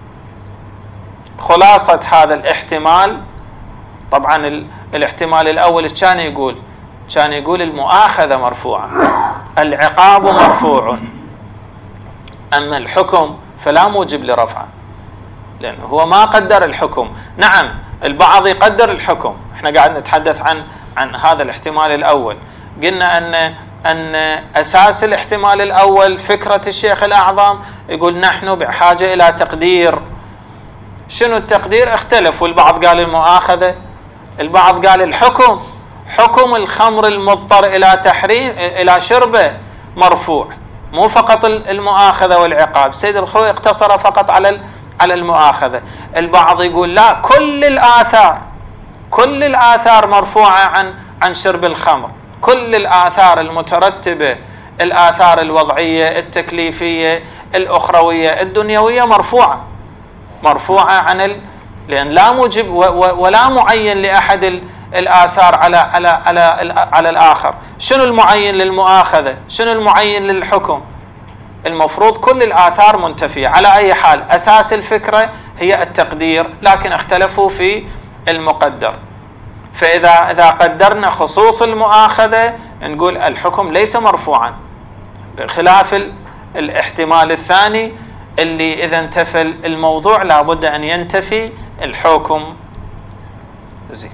خلاصة هذا الاحتمال، طبعا الاحتمال الأول كان يقول كان يقول المؤاخذة مرفوعة، العقاب مرفوع، أما الحكم فلا موجب لرفعه، لأنه هو ما قدر الحكم. نعم البعض يقدر الحكم، احنا قاعد نتحدث عن عن هذا الاحتمال الأول. قلنا أن أن أساس الاحتمال الأول فكرة الشيخ الأعظم، يقول نحن بحاجة إلى تقدير. شنو التقدير؟ اختلف، والبعض قال المؤاخذة، البعض قال الحكم، حكم الخمر المضطر إلى تحريم إلى شربه مرفوع، مو فقط المؤاخذة والعقاب. سيد الخوي اقتصر فقط على على المؤاخذة. البعض يقول لا، كل الآثار كل الآثار مرفوعة عن عن شرب الخمر، كل الآثار المترتبة، الآثار الوضعية التكليفية الأخروية الدنيوية مرفوعة مرفوعة عن ال... لأن لا موجب و... و... ولا معين لأحد ال... الآثار على على على على الآخر. شنو المعين للمؤاخذة؟ شنو المعين للحكم؟ المفروض كل الآثار منتفية. على أي حال أساس الفكرة هي التقدير، لكن اختلفوا في المقدر. فإذا إذا قدرنا خصوص المؤاخذة نقول الحكم ليس مرفوعا، بخلاف ال... الاحتمال الثاني اللي إذا انتفى الموضوع لابد أن ينتفي الحكم. زين.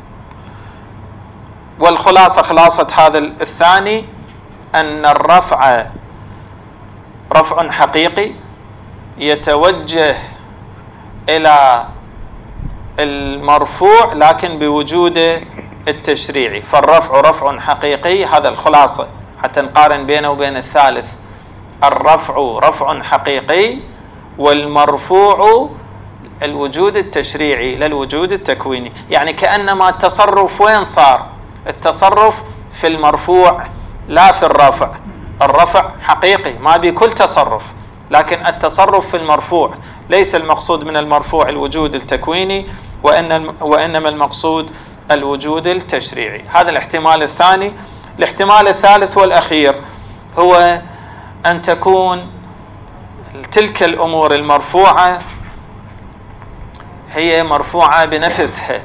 والخلاصة خلاصة هذا الثاني أن الرفع رفع حقيقي يتوجه إلى المرفوع لكن بوجود التشريعي، فالرفع رفع حقيقي. هذا الخلاصة حتى نقارن بينه وبين الثالث. الرفع رفع حقيقي، والمرفوع الوجود التشريعي لا الوجود التكويني. يعني كأنما التصرف وين صار؟ التصرف في المرفوع لا في الرفع. الرفع حقيقي ما بكل تصرف، لكن التصرف في المرفوع. ليس المقصود من المرفوع الوجود التكويني، وإنما المقصود الوجود التشريعي. هذا الاحتمال الثاني. الاحتمال الثالث والأخير هو أن تكون تلك الأمور المرفوعة هي مرفوعة بنفسها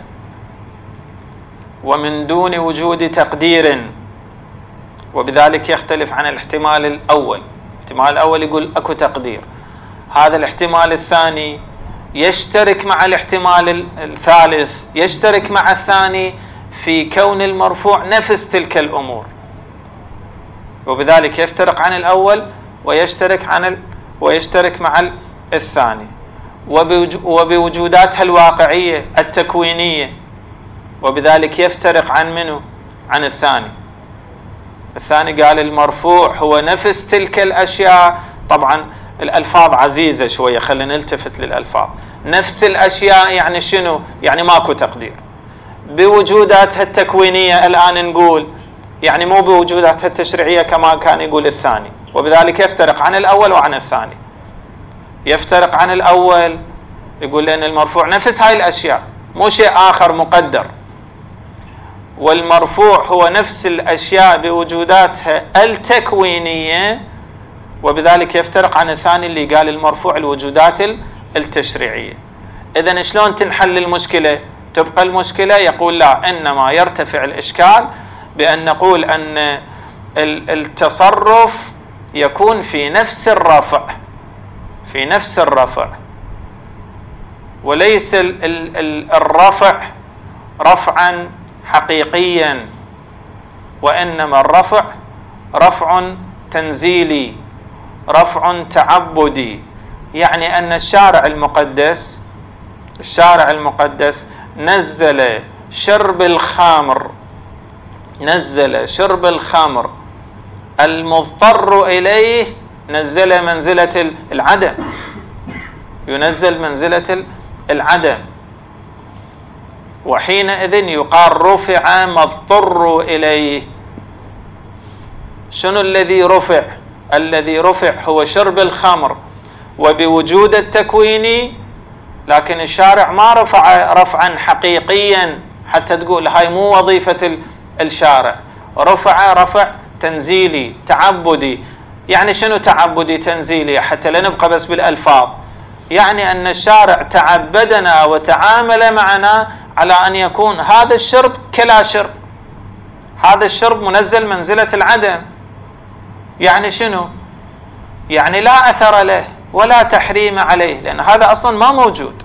ومن دون وجود تقدير، وبذلك يختلف عن الاحتمال الأول. الاحتمال الأول يقول أكو تقدير، هذا الاحتمال الثاني يشترك مع الاحتمال الثالث، يشترك مع الثاني في كون المرفوع نفس تلك الأمور، وبذلك يفترق عن الأول ويشترك عن ال... ويشترك مع الثاني، وبوجوداتها الواقعية التكوينية، وبذلك يفترق عن منه؟ عن الثاني. الثاني قال المرفوع هو نفس تلك الأشياء. طبعا الألفاظ عزيزة شوية، خلينا نلتفت للألفاظ. نفس الأشياء يعني شنو؟ يعني ماكو تقدير. بوجوداتها التكوينية الآن نقول، يعني مو بوجوداتها التشريعية كما كان يقول الثاني، وبذلك يفترق عن الأول وعن الثاني. يفترق عن الأول يقول لأن المرفوع نفس هاي الأشياء، مو شيء آخر مقدر، والمرفوع هو نفس الأشياء بوجوداتها التكوينية، وبذلك يفترق عن الثاني اللي قال المرفوع الوجودات التشريعية. إذن شلون تنحل المشكلة؟ تبقى المشكلة يقول لا، إنما يرتفع الإشكال بأن نقول أن التصرف يكون في نفس الرفع في نفس الرفع وليس الرفع رفعا حقيقيا، وإنما الرفع رفع تنزيلي، رفع تعبدي. يعني أن الشارع المقدس الشارع المقدس نزل شرب الخمر نزل شرب الخمر المضطر إليه، نزل منزلة العدم، ينزل منزلة العدم، وحينئذ يقال رفع مضطر إليه. شنو الذي رفع؟ الذي رفع هو شرب الخمر، وبوجود التكويني، لكن الشارع ما رفع رفعا حقيقيا حتى تقول هاي مو وظيفة الشارع، رفع رفع تنزيلي تعبدي. يعني شنو تعبدي تنزيلي؟ حتى لا نبقى بس بالألفاظ، يعني أن الشارع تعبدنا وتعامل معنا على أن يكون هذا الشرب كلا شرب، هذا الشرب منزل منزلة العدم. يعني شنو؟ يعني لا أثر له ولا تحريم عليه، لأن هذا أصلا ما موجود.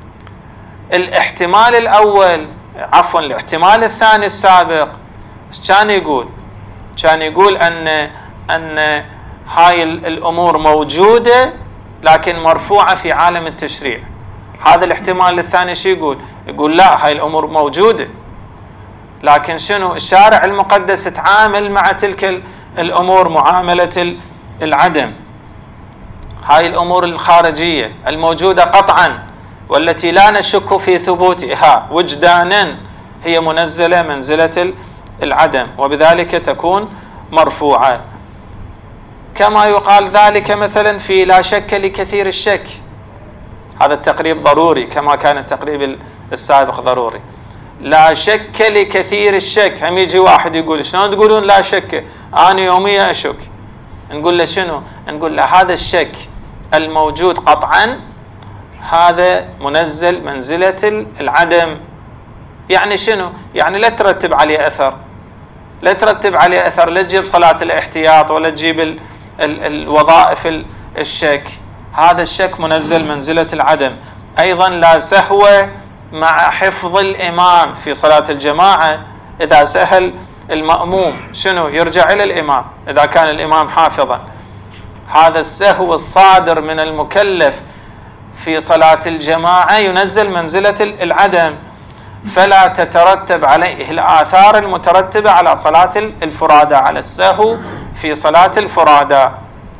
الاحتمال الأول عفوا الاحتمال الثاني السابق كان يقول كان يقول أن أن هاي الأمور موجودة لكن مرفوعة في عالم التشريع. هذا الاحتمال الثاني شو يقول؟ يقول لا، هاي الأمور موجودة لكن شنو؟ الشارع المقدس تعامل مع تلك الأمور معاملة العدم. هاي الأمور الخارجية الموجودة قطعا والتي لا نشك في ثبوتها وجدانا هي منزلة منزلة العدم، وبذلك تكون مرفوعة. كما يقال ذلك مثلا في لا شك لكثير الشك، هذا التقريب ضروري كما كان التقريب السابق ضروري. لا شك لكثير الشك، هم يجي واحد يقول شلون تقولون لا شك؟ أنا يوميا أشك. نقول له شنو؟ نقول له هذا الشك الموجود قطعا هذا منزل منزلة العدم. يعني شنو؟ يعني لا ترتب عليه أثر، لا ترتب عليه أثر، لا تجيب صلاة الاحتياط ولا تجيب ال ال الوظائف الشك. هذا الشك منزل منزلة العدم. أيضا لا سهو مع حفظ الإمام في صلاة الجماعة. إذا سهل المأموم شنو؟ يرجع إلى الإمام إذا كان الإمام حافظا. هذا السهو الصادر من المكلف في صلاة الجماعة ينزل منزلة العدم، فلا تترتب عليه الآثار المترتبة على صلاة الفرادى، على السهو في صلاة الفرادى.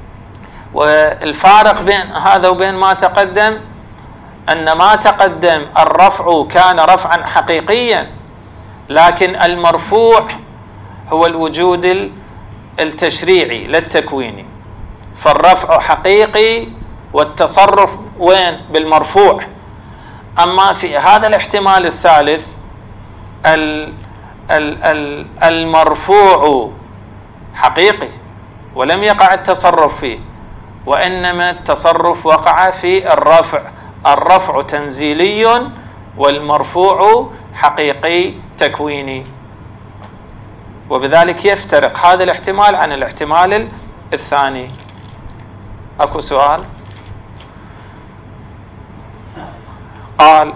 والفارق بين هذا وبين ما تقدم أن ما تقدم الرفع كان رفعا حقيقيا، لكن المرفوع هو الوجود التشريعي لا التكويني، فالرفع حقيقي والتصرف وين؟ بالمرفوع. أما في هذا الاحتمال الثالث المرفوع حقيقي ولم يقع التصرف فيه، وإنما التصرف وقع في الرفع. الرفع تنزيلي والمرفوع حقيقي تكويني، وبذلك يفترق هذا الاحتمال عن الاحتمال الثاني. أكو سؤال؟ قال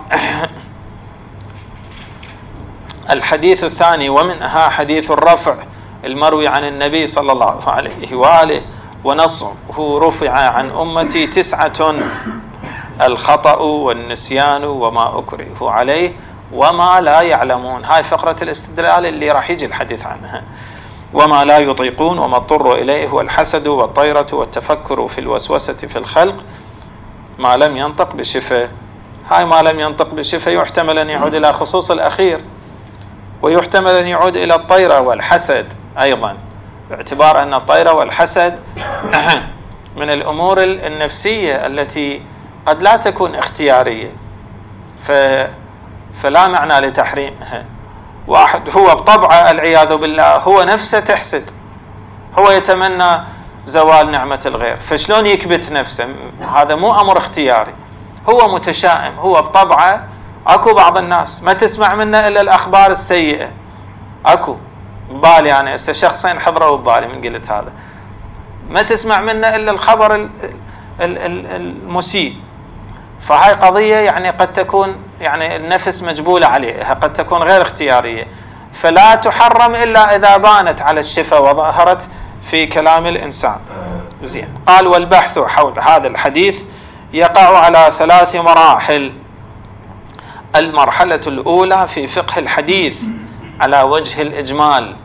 الحديث الثاني ومنها حديث الرفع المروي عن النبي صلى الله عليه وآله ونصه رفع عن أمتي تسعة: الخطأ والنسيان وما أكره عليه وما لا يعلمون. هاي فقرة الاستدلال اللي راح يجي الحديث عنها. وما لا يطيقون وما اضطروا إليه هو الحسد والطيرة والتفكر في الوسوسة في الخلق ما لم ينطق بشفه. هاي ما لم ينطق بشفه يحتمل أن يعود إلى خصوص الأخير، ويحتمل أن يعود إلى الطيرة والحسد أيضا، باعتبار أن الطيرة والحسد من الأمور النفسية التي قد لا تكون اختيارية، ف... فلا معنى لتحريمها. واحد هو بطبعه العياذ بالله هو نفسه تحسد، هو يتمنى زوال نعمة الغير، فشلون يكبت نفسه؟ هذا مو أمر اختياري، هو متشائم، هو بطبعه. أكو بعض الناس ما تسمع منه إلا الأخبار السيئة، أكو ببالي أنا هسه شخصين حضروا ببالي من قلت هذا، ما تسمع منه إلا الخبر المسيء. فهاي قضية يعني قد تكون يعني النفس مجبولة عليها، قد تكون غير اختيارية، فلا تحرم إلا إذا بانت على الشفة وظهرت في كلام الإنسان. زين. قال والبحث حول هذا الحديث يقع على ثلاث مراحل. المرحلة الأولى في فقه الحديث على وجه الإجمال،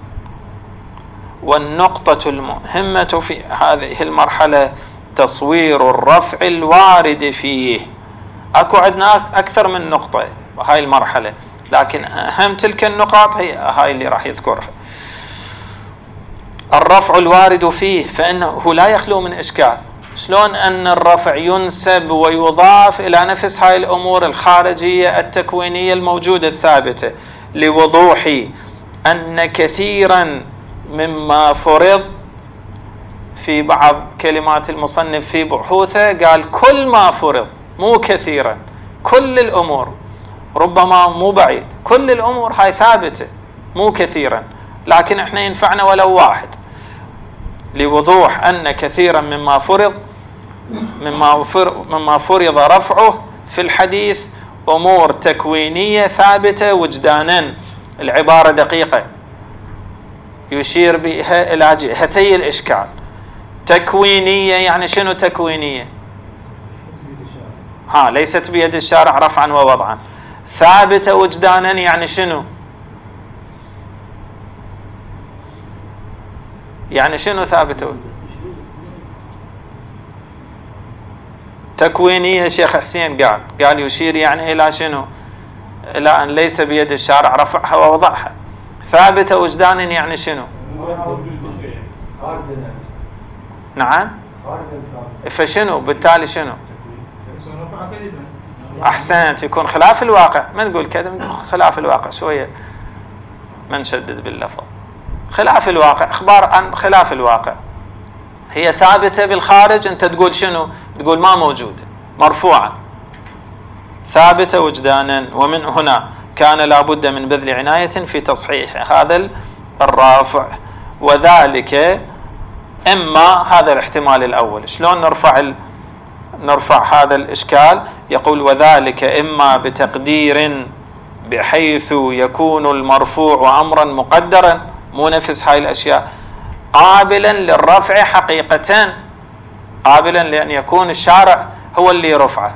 والنقطة المهمة في هذه المرحلة تصوير الرفع الوارد فيه. أكو عندنا أكثر من نقطة هاي المرحلة، لكن أهم تلك النقاط هي هاي اللي راح يذكرها. الرفع الوارد فيه فإنه لا يخلو من إشكال. شلون أن الرفع ينسب ويضاف إلى نفس هاي الأمور الخارجية التكوينية الموجودة الثابتة، لوضوح أن كثيرا مما فرض في بعض كلمات المصنف في بحوثه قال كل ما فرض، مو كثيرا، كل الأمور، ربما مو بعيد، كل الأمور هاي ثابتة مو كثيرا، لكن احنا ينفعنا ولو واحد، لوضوح أن كثيرا مما فرض مما مما فرض رفعه في الحديث أمور تكوينية ثابتة وجدانا. العبارة دقيقة، يشير بها إلى جهتي الإشكال. تكوينية يعني شنو تكوينية؟ ها ليست بيد الشارع رفعا ووضعا. ثابتة وجدانا يعني شنو؟ يعني شنو ثابتة؟ تكوينية شيخ حسين قال قال يشير يعني إلى شنو؟ إلى أن ليس بيد الشارع رفعها ووضعها. ثابتة وجدانا يعني شنو؟ نعم. فشنو بالتالي شنو؟ أحسنت، يكون خلاف الواقع. ما نقول كذا، خلاف الواقع شوية، ما نشدد باللفظ. خلاف الواقع، إخبار عن خلاف الواقع. هي ثابتة بالخارج، أنت تقول شنو؟ تقول ما موجودة، مرفوعة، ثابتة وجدانا. ومن هنا كان لابد من بذل عناية في تصحيح هذا الرافع، وذلك إما هذا الاحتمال الأول. شلون نرفع ال... نرفع هذا الإشكال؟ يقول وذلك إما بتقدير بحيث يكون المرفوع أمرا مقدرا، مو نفس هاي الأشياء، قابلا للرفع حقيقة، قابلا لأن يكون الشارع هو اللي رفعه،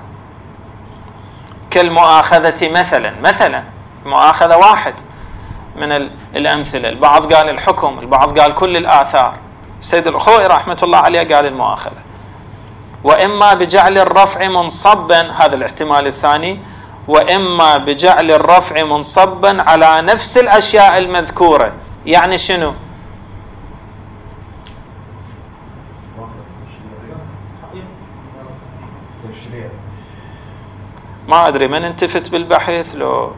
كالمؤاخذة مثلا. مثلا مؤاخذة واحد من الأمثلة. البعض قال الحكم، البعض قال كل الآثار. سيد الخوئي رحمة الله عليه قال المؤاخذة. وإما بجعل الرفع منصبا، هذا الاحتمال الثاني، وإما بجعل الرفع منصبا على نفس الأشياء المذكورة. يعني شنو؟ ما أدري من انتفت بالبحث لو.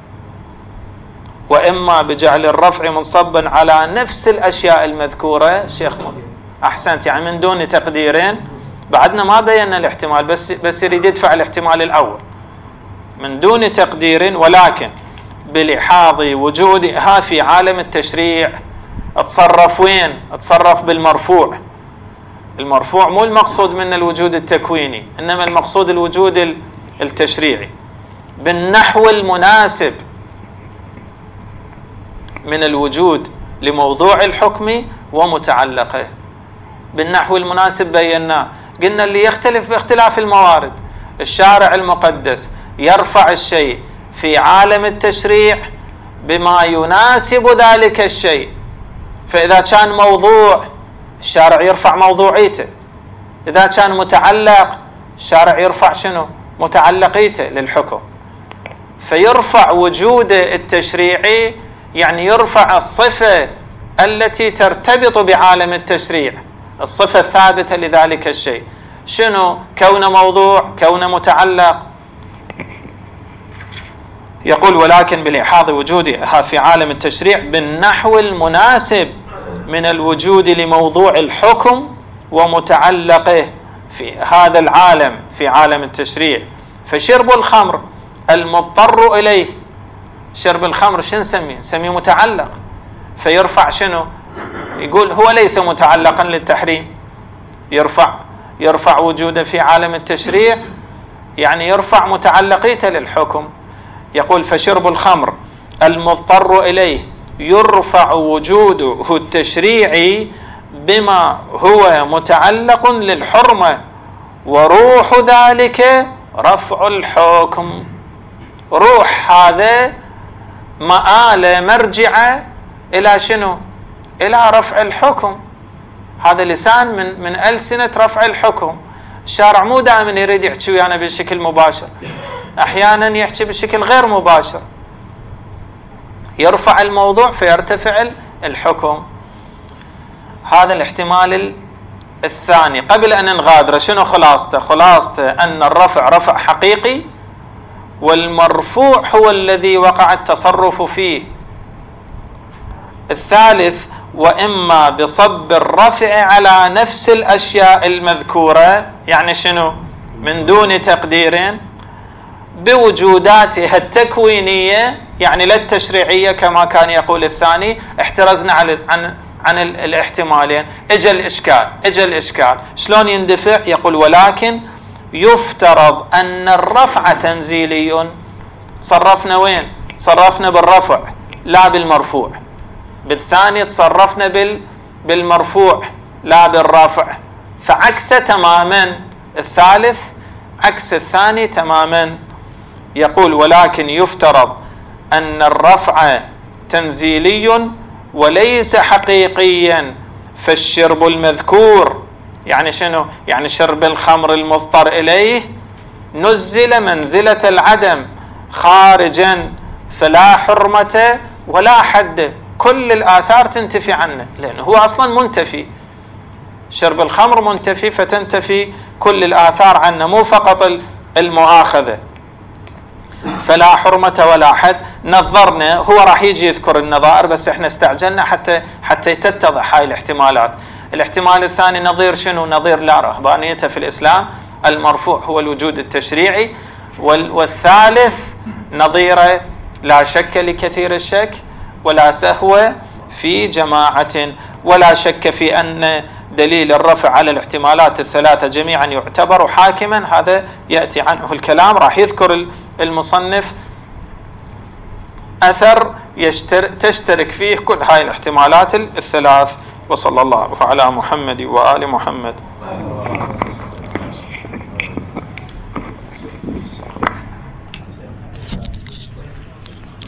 وإما بجعل الرفع منصبا على نفس الأشياء المذكورة. شيخ أحسنت، يعني من دون تقديرين. بعدنا ما بينا الاحتمال، بس بس يريد يدفع الاحتمال الأول من دون تقدير، ولكن بلحاظ وجودها في عالم التشريع. اتصرف وين؟ اتصرف بالمرفوع. المرفوع مو المقصود من الوجود التكويني، إنما المقصود الوجود التشريعي، بالنحو المناسب من الوجود لموضوع الحكم ومتعلقه. بالنحو المناسب بيناه، قلنا اللي يختلف باختلاف الموارد. الشارع المقدس يرفع الشيء في عالم التشريع بما يناسب ذلك الشيء، فإذا كان موضوع الشارع يرفع موضوعيته، إذا كان متعلق الشارع يرفع شنو؟ متعلقيته للحكم. فيرفع وجود التشريعي، يعني يرفع الصفة التي ترتبط بعالم التشريع، الصفة الثابتة لذلك الشيء. شنو؟ كون موضوع، كون متعلق. يقول ولكن بلحاظ وجودها في عالم التشريع بالنحو المناسب من الوجود لموضوع الحكم ومتعلقه في هذا العالم، في عالم التشريع. فشرب الخمر المضطر إليه، شرب الخمر شو نسميه؟ نسميه متعلق، فيرفع شنو؟ يقول هو ليس متعلقا للتحريم، يرفع يرفع وجوده في عالم التشريع، يعني يرفع متعلقيته للحكم. يقول فشرب الخمر المضطر إليه يرفع وجوده التشريعي بما هو متعلق للحرمة، وروح ذلك رفع الحكم. روح هذا مآل مرجع إلى شنو؟ إلى رفع الحكم. هذا لسان من من ألسنة رفع الحكم. الشارع مو دائما يريد يحكي ويانا بشكل مباشر، أحيانا يحكي بشكل غير مباشر، يرفع الموضوع فيرتفع الحكم. هذا الاحتمال الثاني قبل أن نغادر شنو خلاصته؟ خلاصته أن الرفع رفع حقيقي، والمرفوع هو الذي وقع التصرف فيه. الثالث وإما بصب الرفع على نفس الأشياء المذكورة، يعني شنو؟ من دون تقدير، بوجوداتها التكوينية يعني لا التشريعية كما كان يقول الثاني. احترزنا عن عن عن الاحتمالين. اجى الإشكال اجى الإشكال شلون يندفع؟ يقول ولكن يفترض أن الرفع تنزيلي. صرفنا وين؟ صرفنا بالرفع لا بالمرفوع. بالثاني تصرفنا بال بالمرفوع لا بالرفع، فعكس تماما. الثالث عكس الثاني تماما. يقول ولكن يفترض أن الرفع تنزيلي وليس حقيقيا، فالشرب المذكور يعني شنو؟ يعني شرب الخمر المضطر إليه نزل منزلة العدم خارجا، فلا حرمة ولا حد، كل الآثار تنتفي عنه لأنه هو أصلا منتفي. شرب الخمر منتفي فتنتفي كل الآثار عنه، مو فقط المؤاخذة. فلا حرمة ولا حد. نظرنا، هو راح يجي يذكر النظائر بس احنا استعجلنا حتى حتى تتضح هاي الاحتمالات. الاحتمال الثاني نظير شنو؟ نظير لا رهبانية في الإسلام، المرفوع هو الوجود التشريعي. والثالث نظيره لا شك لكثير الشك ولا سهو في جماعة، ولا شك في أن دليل الرفع على الاحتمالات الثلاثة جميعا يعتبر حاكما. هذا يأتي عنه الكلام. راح يذكر المصنف أثر يشتر تشترك فيه كل هاي الاحتمالات الثلاث. وصلى الله على محمد وآل محمد.